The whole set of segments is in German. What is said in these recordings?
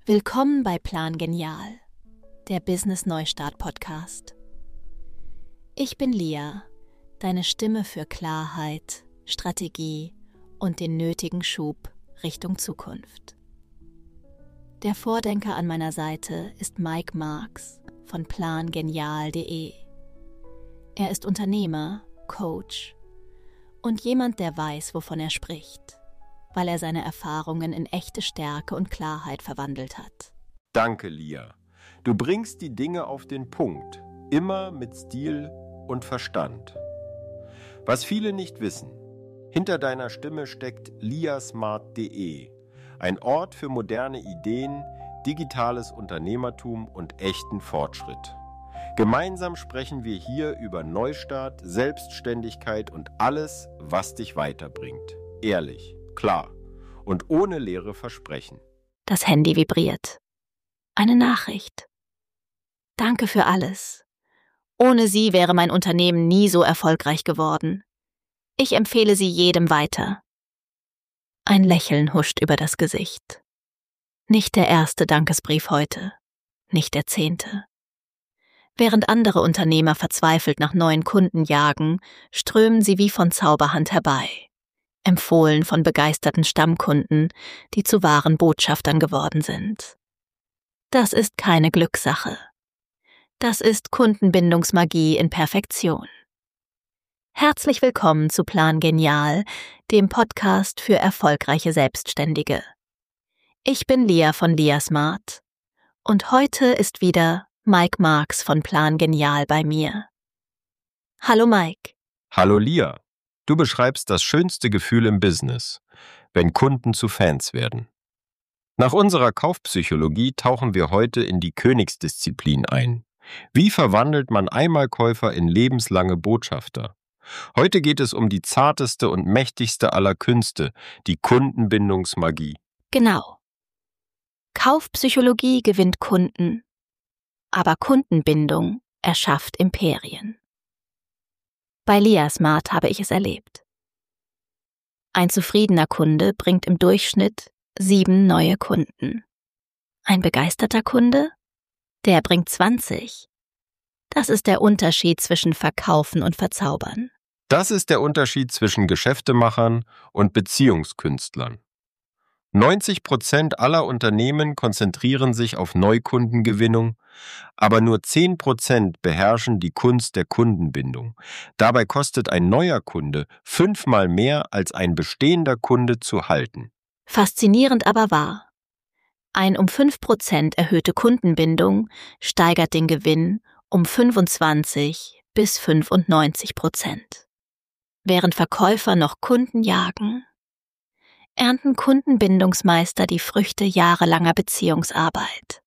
Willkommen bei Plan Genial, der Business Neustart Podcast. Ich bin Lia, deine Stimme für Klarheit, Strategie und den nötigen Schub Richtung Zukunft. Der Vordenker an meiner Seite ist Mike Marks von plangenial.de. Er ist Unternehmer, Coach und jemand, der weiß, wovon er spricht, weil er seine Erfahrungen in echte Stärke und Klarheit verwandelt hat. Danke, Lia. Du bringst die Dinge auf den Punkt, immer mit Stil und Verstand. Was viele nicht wissen, hinter deiner Stimme steckt liasmart.de, ein Ort für moderne Ideen, digitales Unternehmertum und echten Fortschritt. Gemeinsam sprechen wir hier über Neustart, Selbstständigkeit und alles, was dich weiterbringt. Ehrlich, klar und ohne leere Versprechen. Das Handy vibriert. Eine Nachricht. Danke für alles. Ohne Sie wäre mein Unternehmen nie so erfolgreich geworden. Ich empfehle Sie jedem weiter. Ein Lächeln huscht über das Gesicht. Nicht der erste Dankesbrief heute, nicht der 10. Während andere Unternehmer verzweifelt nach neuen Kunden jagen, strömen sie wie von Zauberhand herbei, empfohlen von begeisterten Stammkunden, die zu wahren Botschaftern geworden sind. Das ist keine Glückssache. Das ist Kundenbindungsmagie in Perfektion. Herzlich willkommen zu Plan Genial, dem Podcast für erfolgreiche Selbstständige. Ich bin Lia von Liasmart und heute ist wieder Mike Marks von Plan Genial bei mir. Hallo Mike. Hallo Lia. Du beschreibst das schönste Gefühl im Business, wenn Kunden zu Fans werden. Nach unserer Kaufpsychologie tauchen wir heute in die Königsdisziplin ein. Wie verwandelt man Einmalkäufer in lebenslange Botschafter? Heute geht es um die zarteste und mächtigste aller Künste, die Kundenbindungsmagie. Genau. Kaufpsychologie gewinnt Kunden, aber Kundenbindung erschafft Imperien. Bei Liasmart habe ich es erlebt. Ein zufriedener Kunde bringt im Durchschnitt 7 neue Kunden. Ein begeisterter Kunde? Der bringt 20. Das ist der Unterschied zwischen Verkaufen und Verzaubern. Das ist der Unterschied zwischen Geschäftemachern und Beziehungskünstlern. 90% aller Unternehmen konzentrieren sich auf Neukundengewinnung, aber nur 10% beherrschen die Kunst der Kundenbindung. Dabei kostet ein neuer Kunde 5-mal mehr als ein bestehender Kunde zu halten. Faszinierend aber wahr. Ein um 5% erhöhte Kundenbindung steigert den Gewinn um 25 bis 95%. Während Verkäufer noch Kunden jagen, ernten Kundenbindungsmeister die Früchte jahrelanger Beziehungsarbeit.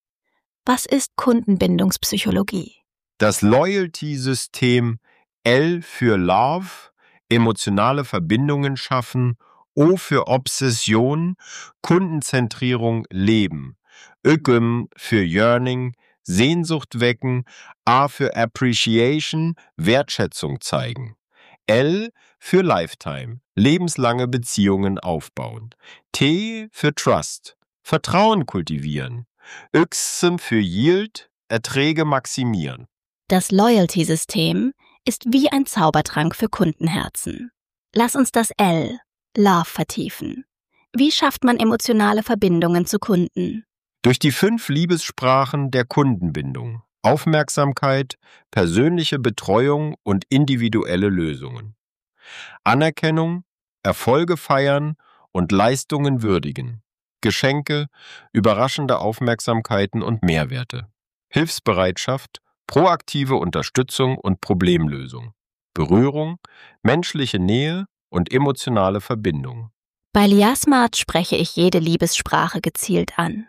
Was ist Kundenbindungspsychologie? Das Loyalty-System L für Love, emotionale Verbindungen schaffen, O für Obsession, Kundenzentrierung leben, Öküm für Yearning, Sehnsucht wecken, A für Appreciation, Wertschätzung zeigen. L für Lifetime, lebenslange Beziehungen aufbauen. T für Trust, Vertrauen kultivieren. Yxm für Yield, Erträge maximieren. Das Loyalty-System ist wie ein Zaubertrank für Kundenherzen. Lass uns das L, Love, vertiefen. Wie schafft man emotionale Verbindungen zu Kunden? Durch die 5 Liebessprachen der Kundenbindung. Aufmerksamkeit, persönliche Betreuung und individuelle Lösungen. Anerkennung, Erfolge feiern und Leistungen würdigen. Geschenke, überraschende Aufmerksamkeiten und Mehrwerte. Hilfsbereitschaft, proaktive Unterstützung und Problemlösung. Berührung, menschliche Nähe und emotionale Verbindung. Bei Liasmart spreche ich jede Liebessprache gezielt an.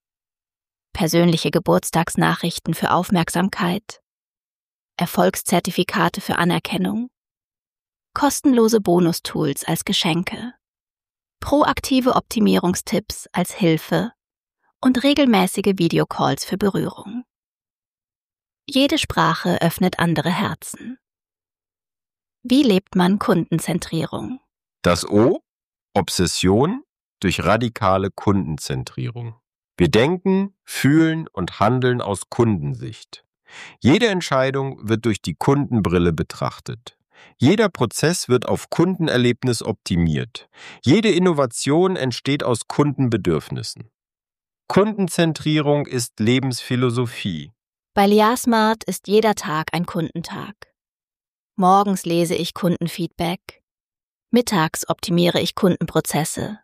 Persönliche Geburtstagsnachrichten für Aufmerksamkeit, Erfolgszertifikate für Anerkennung, kostenlose Bonustools als Geschenke, proaktive Optimierungstipps als Hilfe und regelmäßige Videocalls für Berührung. Jede Sprache öffnet andere Herzen. Wie lebt man Kundenzentrierung? Das O, Obsession durch radikale Kundenzentrierung. Wir denken, fühlen und handeln aus Kundensicht. Jede Entscheidung wird durch die Kundenbrille betrachtet. Jeder Prozess wird auf Kundenerlebnis optimiert. Jede Innovation entsteht aus Kundenbedürfnissen. Kundenzentrierung ist Lebensphilosophie. Bei Liasmart ist jeder Tag ein Kundentag. Morgens lese ich Kundenfeedback. Mittags optimiere ich Kundenprozesse.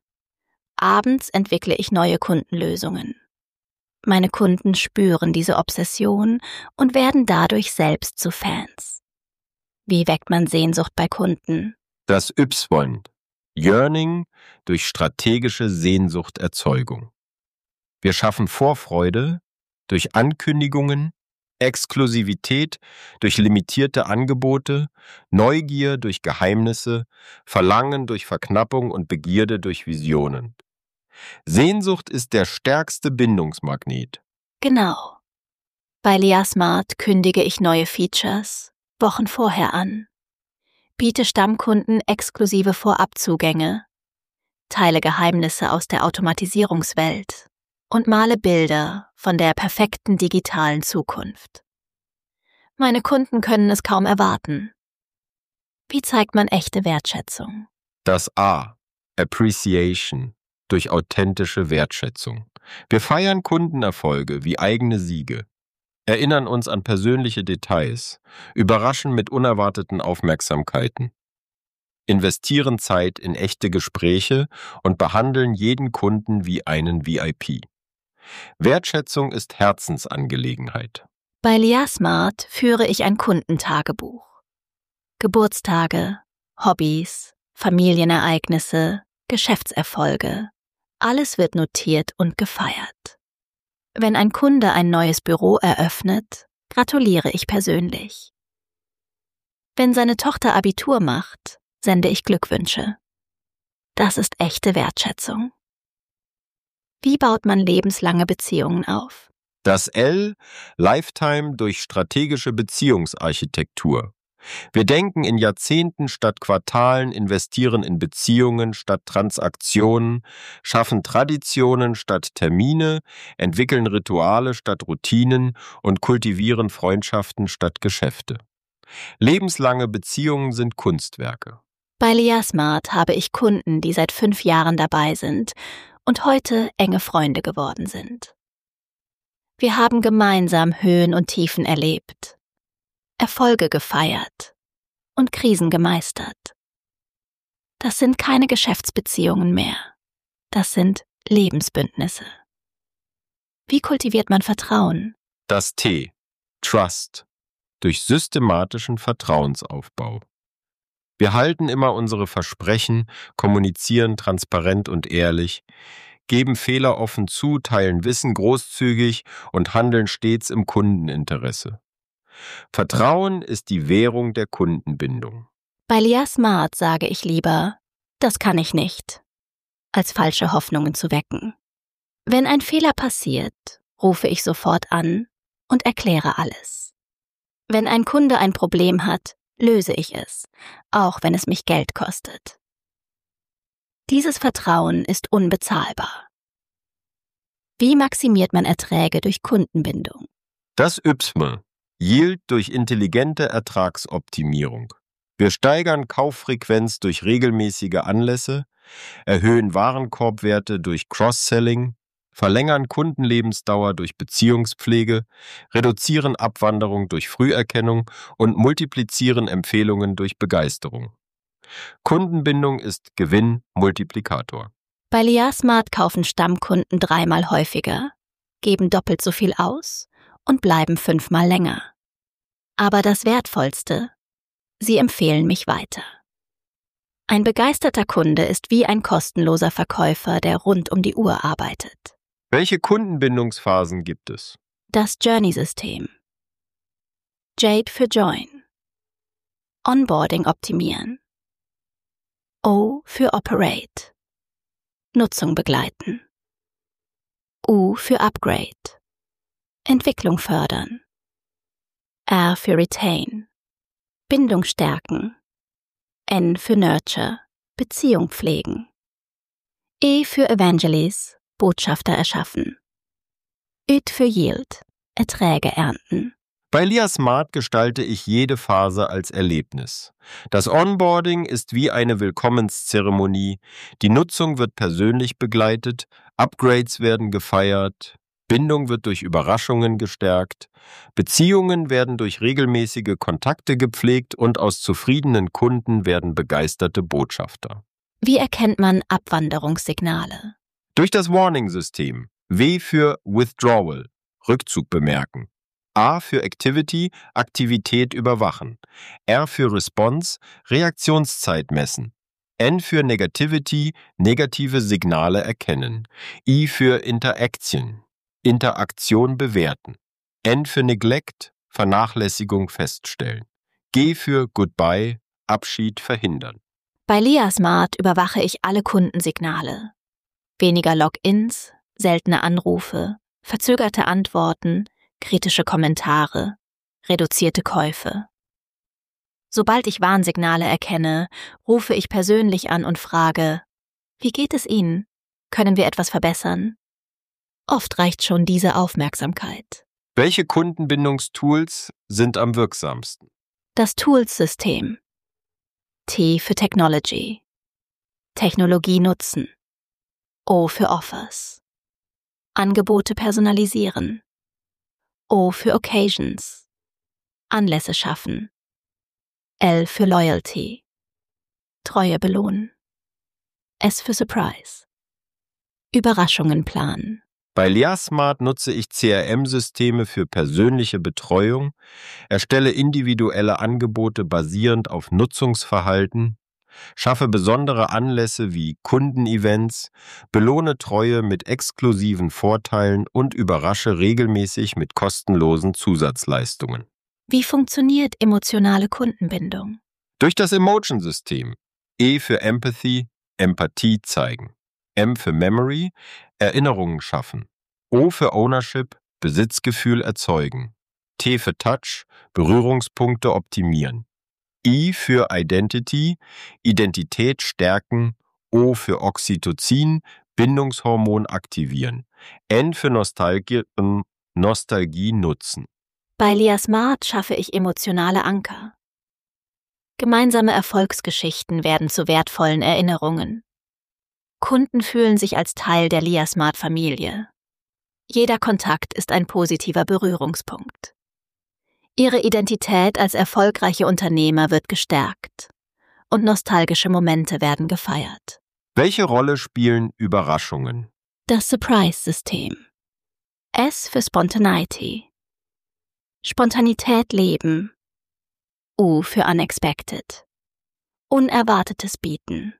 Abends entwickle ich neue Kundenlösungen. Meine Kunden spüren diese Obsession und werden dadurch selbst zu Fans. Wie weckt man Sehnsucht bei Kunden? Das Y. Yearning durch strategische Sehnsuchterzeugung. Wir schaffen Vorfreude durch Ankündigungen, Exklusivität durch limitierte Angebote, Neugier durch Geheimnisse, Verlangen durch Verknappung und Begierde durch Visionen. Sehnsucht ist der stärkste Bindungsmagnet. Genau. Bei Liasmart kündige ich neue Features Wochen vorher an, biete Stammkunden exklusive Vorabzugänge, teile Geheimnisse aus der Automatisierungswelt und male Bilder von der perfekten digitalen Zukunft. Meine Kunden können es kaum erwarten. Wie zeigt man echte Wertschätzung? Das A. Appreciation durch authentische Wertschätzung. Wir feiern Kundenerfolge wie eigene Siege, erinnern uns an persönliche Details, überraschen mit unerwarteten Aufmerksamkeiten, investieren Zeit in echte Gespräche und behandeln jeden Kunden wie einen VIP. Wertschätzung ist Herzensangelegenheit. Bei Liasmart führe ich ein Kundentagebuch. Geburtstage, Hobbys, Familienereignisse, Geschäftserfolge. Alles wird notiert und gefeiert. Wenn ein Kunde ein neues Büro eröffnet, gratuliere ich persönlich. Wenn seine Tochter Abitur macht, sende ich Glückwünsche. Das ist echte Wertschätzung. Wie baut man lebenslange Beziehungen auf? Das L. Lifetime durch strategische Beziehungsarchitektur. Wir denken in Jahrzehnten statt Quartalen, investieren in Beziehungen statt Transaktionen, schaffen Traditionen statt Termine, entwickeln Rituale statt Routinen und kultivieren Freundschaften statt Geschäfte. Lebenslange Beziehungen sind Kunstwerke. Bei Liasmart habe ich Kunden, die seit 5 Jahren dabei sind und heute enge Freunde geworden sind. Wir haben gemeinsam Höhen und Tiefen erlebt, Erfolge gefeiert und Krisen gemeistert. Das sind keine Geschäftsbeziehungen mehr. Das sind Lebensbündnisse. Wie kultiviert man Vertrauen? Das T. Trust durch systematischen Vertrauensaufbau. Wir halten immer unsere Versprechen, kommunizieren transparent und ehrlich, geben Fehler offen zu, teilen Wissen großzügig und handeln stets im Kundeninteresse. Vertrauen ist die Währung der Kundenbindung. Bei Liasmart sage ich lieber, das kann ich nicht, als falsche Hoffnungen zu wecken. Wenn ein Fehler passiert, rufe ich sofort an und erkläre alles. Wenn ein Kunde ein Problem hat, löse ich es, auch wenn es mich Geld kostet. Dieses Vertrauen ist unbezahlbar. Wie maximiert man Erträge durch Kundenbindung? Das Y. Yield durch intelligente Ertragsoptimierung. Wir steigern Kauffrequenz durch regelmäßige Anlässe, erhöhen Warenkorbwerte durch Cross-Selling, verlängern Kundenlebensdauer durch Beziehungspflege, reduzieren Abwanderung durch Früherkennung und multiplizieren Empfehlungen durch Begeisterung. Kundenbindung ist Gewinn-Multiplikator. Bei Liasmart kaufen Stammkunden 3-mal häufiger, geben doppelt so viel aus und bleiben 5-mal länger. Aber das Wertvollste: sie empfehlen mich weiter. Ein begeisterter Kunde ist wie ein kostenloser Verkäufer, der rund um die Uhr arbeitet. Welche Kundenbindungsphasen gibt es? Das Journey-System. Jade für Join. Onboarding optimieren. O für Operate. Nutzung begleiten. U für Upgrade. Entwicklung fördern. R für Retain. Bindung stärken. N für Nurture. Beziehung pflegen. E für Evangelize. Botschafter erschaffen. It für Yield, Erträge ernten. Bei Lia Smart gestalte ich jede Phase als Erlebnis. Das Onboarding ist wie eine Willkommenszeremonie, die Nutzung wird persönlich begleitet, Upgrades werden gefeiert, Bindung wird durch Überraschungen gestärkt, Beziehungen werden durch regelmäßige Kontakte gepflegt und aus zufriedenen Kunden werden begeisterte Botschafter. Wie erkennt man Abwanderungssignale? Durch das Warning-System. W für Withdrawal, Rückzug bemerken. A für Activity, Aktivität überwachen. R für Response, Reaktionszeit messen. N für Negativity, negative Signale erkennen. I für Interaction, Interaktion bewerten. N für Neglect, Vernachlässigung feststellen. G für Goodbye, Abschied verhindern. Bei Lia Smart überwache ich alle Kundensignale. Weniger Logins, seltene Anrufe, verzögerte Antworten, kritische Kommentare, reduzierte Käufe. Sobald ich Warnsignale erkenne, rufe ich persönlich an und frage, wie geht es Ihnen? Können wir etwas verbessern? Oft reicht schon diese Aufmerksamkeit. Welche Kundenbindungstools sind am wirksamsten? Das Tools-System. T für Technology. Technologie nutzen. O für Offers. Angebote personalisieren. O für Occasions. Anlässe schaffen. L für Loyalty. Treue belohnen. S für Surprise. Überraschungen planen. Bei Lia Smart nutze ich CRM-Systeme für persönliche Betreuung, erstelle individuelle Angebote basierend auf Nutzungsverhalten, schaffe besondere Anlässe wie Kundenevents, belohne Treue mit exklusiven Vorteilen und überrasche regelmäßig mit kostenlosen Zusatzleistungen. Wie funktioniert emotionale Kundenbindung? Durch das Emotion-System. E für Empathy, Empathie zeigen. M für Memory, Erinnerungen schaffen. O für Ownership, Besitzgefühl erzeugen. T für Touch, Berührungspunkte optimieren. I für Identity, Identität stärken. O für Oxytocin, Bindungshormon aktivieren. N für Nostalgie nutzen. Bei Lia Smart schaffe ich emotionale Anker. Gemeinsame Erfolgsgeschichten werden zu wertvollen Erinnerungen. Kunden fühlen sich als Teil der Lia Smart-Familie. Jeder Kontakt ist ein positiver Berührungspunkt. Ihre Identität als erfolgreiche Unternehmer wird gestärkt und nostalgische Momente werden gefeiert. Welche Rolle spielen Überraschungen? Das Surprise-System. S für Spontaneity. Spontanität leben. U für Unexpected. Unerwartetes bieten.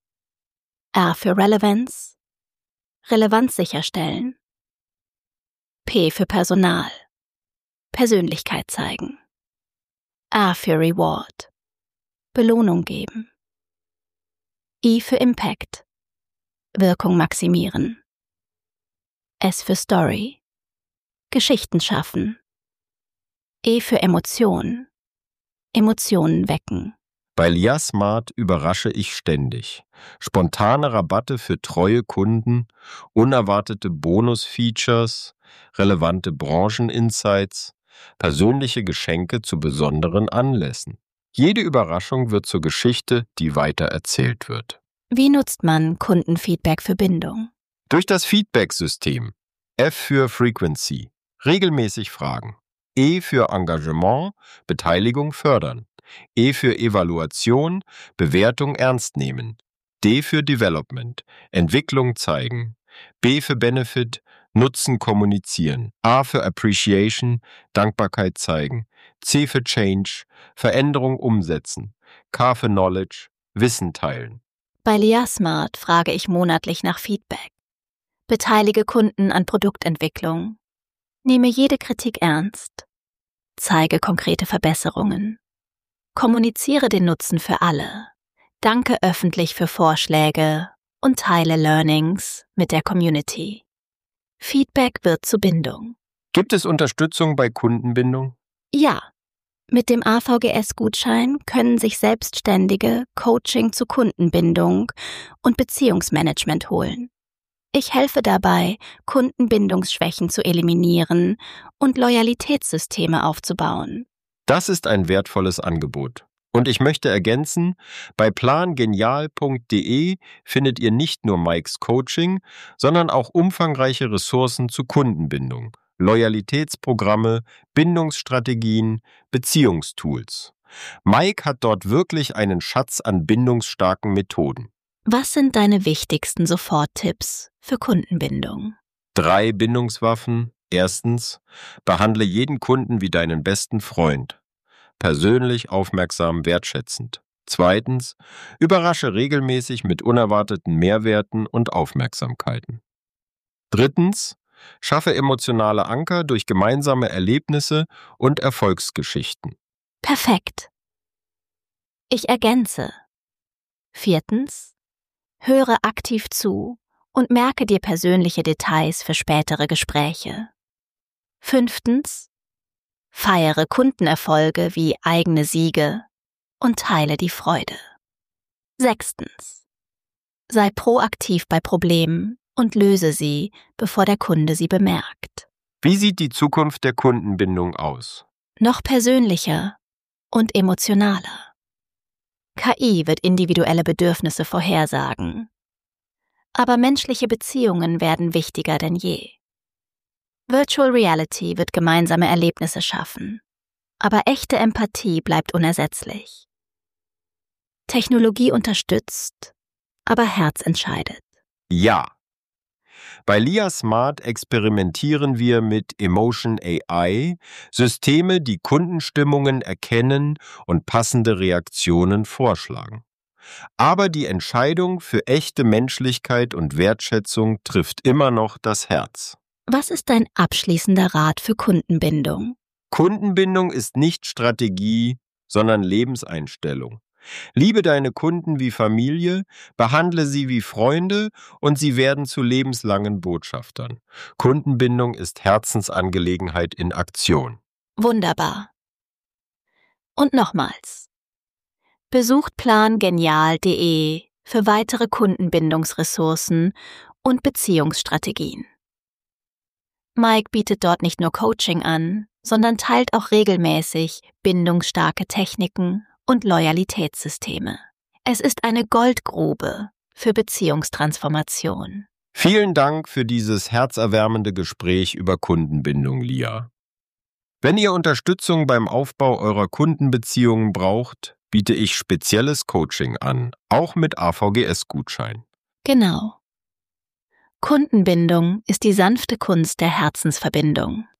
R für Relevance. Relevanz sicherstellen. P für Personal. Persönlichkeit zeigen. R für Reward. Belohnung geben. I für Impact. Wirkung maximieren. S für Story. Geschichten schaffen. E für Emotion. Emotionen wecken. Bei Lia Smart überrasche ich ständig. Spontane Rabatte für treue Kunden, unerwartete Bonus-Features, relevante Brancheninsights, persönliche Geschenke zu besonderen Anlässen. Jede Überraschung wird zur Geschichte, die weitererzählt wird. Wie nutzt man Kundenfeedback für Bindung? Durch das Feedback-System. F für Frequency. Regelmäßig fragen. E für Engagement, Beteiligung fördern. E für Evaluation, Bewertung ernst nehmen. D für Development, Entwicklung zeigen. B für Benefit, Nutzen kommunizieren. A für Appreciation, Dankbarkeit zeigen. C für Change, Veränderung umsetzen. K für Knowledge, Wissen teilen. Bei Lia Smart frage ich monatlich nach Feedback. Beteilige Kunden an Produktentwicklung. Nehme jede Kritik ernst. Zeige konkrete Verbesserungen. Kommuniziere den Nutzen für alle. Danke öffentlich für Vorschläge und teile Learnings mit der Community. Feedback wird zu Bindung. Gibt es Unterstützung bei Kundenbindung? Ja. Mit dem AVGS-Gutschein können sich Selbstständige Coaching zu Kundenbindung und Beziehungsmanagement holen. Ich helfe dabei, Kundenbindungsschwächen zu eliminieren und Loyalitätssysteme aufzubauen. Das ist ein wertvolles Angebot. Und ich möchte ergänzen, bei plangenial.de findet ihr nicht nur Mikes Coaching, sondern auch umfangreiche Ressourcen zu Kundenbindung, Loyalitätsprogramme, Bindungsstrategien, Beziehungstools. Mike hat dort wirklich einen Schatz an bindungsstarken Methoden. Was sind deine wichtigsten Soforttipps für Kundenbindung? 3 Bindungswaffen. Erstens, behandle jeden Kunden wie deinen besten Freund. Persönlich, aufmerksam, wertschätzend. Zweitens, überrasche regelmäßig mit unerwarteten Mehrwerten und Aufmerksamkeiten. Drittens, schaffe emotionale Anker durch gemeinsame Erlebnisse und Erfolgsgeschichten. Perfekt. Ich ergänze. 4. Höre aktiv zu und merke dir persönliche Details für spätere Gespräche. 5. Feiere Kundenerfolge wie eigene Siege und teile die Freude. 6. Sei proaktiv bei Problemen und löse sie, bevor der Kunde sie bemerkt. Wie sieht die Zukunft der Kundenbindung aus? Noch persönlicher und emotionaler. KI wird individuelle Bedürfnisse vorhersagen. Aber menschliche Beziehungen werden wichtiger denn je. Virtual Reality wird gemeinsame Erlebnisse schaffen. Aber echte Empathie bleibt unersetzlich. Technologie unterstützt, aber Herz entscheidet. Ja. Bei LIA Smart experimentieren wir mit Emotion AI, Systeme, die Kundenstimmungen erkennen und passende Reaktionen vorschlagen. Aber die Entscheidung für echte Menschlichkeit und Wertschätzung trifft immer noch das Herz. Was ist dein abschließender Rat für Kundenbindung? Kundenbindung ist nicht Strategie, sondern Lebenseinstellung. Liebe deine Kunden wie Familie, behandle sie wie Freunde und sie werden zu lebenslangen Botschaftern. Kundenbindung ist Herzensangelegenheit in Aktion. Wunderbar. Und nochmals. Besucht plangenial.de für weitere Kundenbindungsressourcen und Beziehungsstrategien. Mike bietet dort nicht nur Coaching an, sondern teilt auch regelmäßig bindungsstarke Techniken und Loyalitätssysteme. Es ist eine Goldgrube für Beziehungstransformation. Vielen Dank für dieses herzerwärmende Gespräch über Kundenbindung, Lia. Wenn ihr Unterstützung beim Aufbau eurer Kundenbeziehungen braucht, biete ich spezielles Coaching an, auch mit AVGS-Gutschein. Genau. Kundenbindung ist die sanfte Kunst der Herzensverbindung.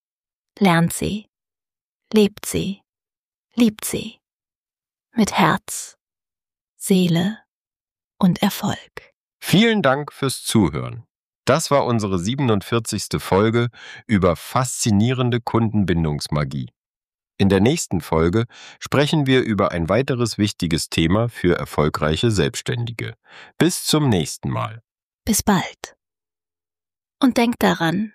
Lernt sie, lebt sie, liebt sie. Mit Herz, Seele und Erfolg. Vielen Dank fürs Zuhören. Das war unsere 47. Folge über faszinierende Kundenbindungsmagie. In der nächsten Folge sprechen wir über ein weiteres wichtiges Thema für erfolgreiche Selbstständige. Bis zum nächsten Mal. Bis bald. Und denkt daran,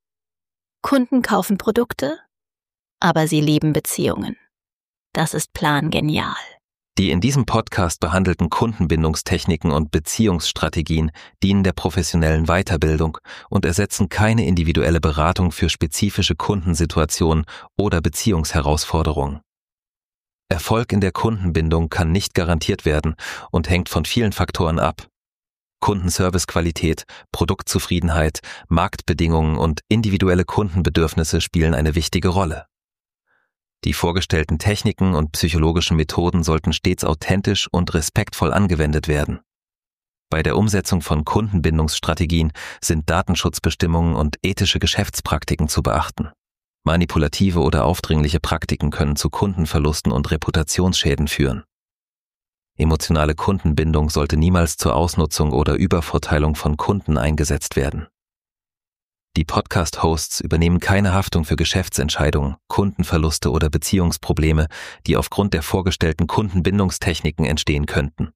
Kunden kaufen Produkte, aber sie lieben Beziehungen. Das ist plangenial. Die in diesem Podcast behandelten Kundenbindungstechniken und Beziehungsstrategien dienen der professionellen Weiterbildung und ersetzen keine individuelle Beratung für spezifische Kundensituationen oder Beziehungsherausforderungen. Erfolg in der Kundenbindung kann nicht garantiert werden und hängt von vielen Faktoren ab. Kundenservicequalität, Produktzufriedenheit, Marktbedingungen und individuelle Kundenbedürfnisse spielen eine wichtige Rolle. Die vorgestellten Techniken und psychologischen Methoden sollten stets authentisch und respektvoll angewendet werden. Bei der Umsetzung von Kundenbindungsstrategien sind Datenschutzbestimmungen und ethische Geschäftspraktiken zu beachten. Manipulative oder aufdringliche Praktiken können zu Kundenverlusten und Reputationsschäden führen. Emotionale Kundenbindung sollte niemals zur Ausnutzung oder Übervorteilung von Kunden eingesetzt werden. Die Podcast-Hosts übernehmen keine Haftung für Geschäftsentscheidungen, Kundenverluste oder Beziehungsprobleme, die aufgrund der vorgestellten Kundenbindungstechniken entstehen könnten.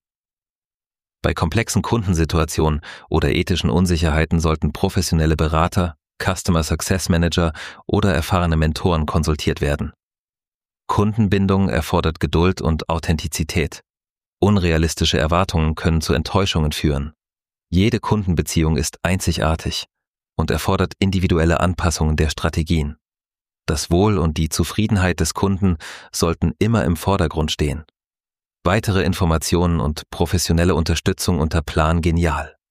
Bei komplexen Kundensituationen oder ethischen Unsicherheiten sollten professionelle Berater, Customer Success Manager oder erfahrene Mentoren konsultiert werden. Kundenbindung erfordert Geduld und Authentizität. Unrealistische Erwartungen können zu Enttäuschungen führen. Jede Kundenbeziehung ist einzigartig und erfordert individuelle Anpassungen der Strategien. Das Wohl und die Zufriedenheit des Kunden sollten immer im Vordergrund stehen. Weitere Informationen und professionelle Unterstützung unter Plan Genial.